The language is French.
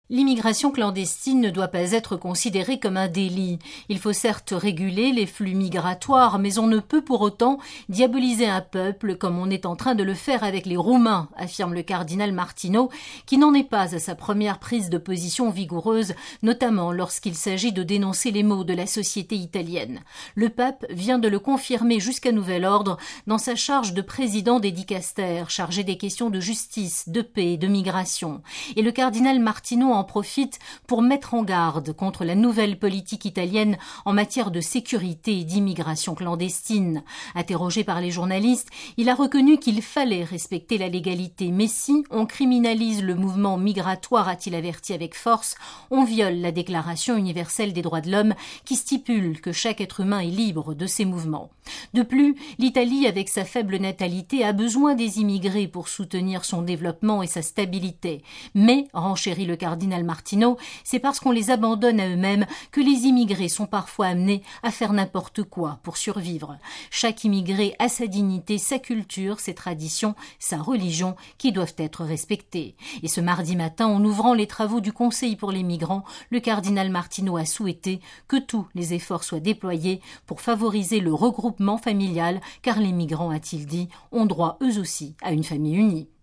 L'immigration clandestine ne doit pas être considérée comme un délit. Il faut certes réguler les flux migratoires, mais on ne peut pour autant diaboliser un peuple comme on est en train de le faire avec les Roumains, affirme le cardinal Martino, qui n'en est pas à sa première prise de position vigoureuse, notamment lorsqu'il s'agit de dénoncer les maux de la société italienne. Le pape vient de le confirmer jusqu'à nouvel ordre dans sa charge de président des dicastères, chargé des questions de justice, de paix et de migration. Et le cardinal Martino en profite pour mettre en garde contre la nouvelle politique italienne en matière de sécurité et d'immigration clandestine. Interrogé par les journalistes, il a reconnu qu'il fallait respecter la légalité, mais si on criminalise le mouvement migratoire, a-t-il averti avec force, on viole la Déclaration universelle des droits de l'homme qui stipule que chaque être humain est libre de ses mouvements. De plus, l'Italie, avec sa faible natalité, a besoin des immigrés pour soutenir son développement et sa stabilité. Mais, renchérit le cardinal Martino, c'est parce qu'on les abandonne à eux-mêmes que les immigrés sont parfois amenés à faire n'importe quoi pour survivre. Chaque immigré a sa dignité, sa culture, ses traditions, sa religion qui doivent être respectées. Et ce mardi matin, en ouvrant les travaux du Conseil pour les migrants, le cardinal Martino a souhaité que tous les efforts soient déployés pour favoriser le regroupement familial, car les migrants, a-t-il dit, ont droit eux aussi à une famille unie.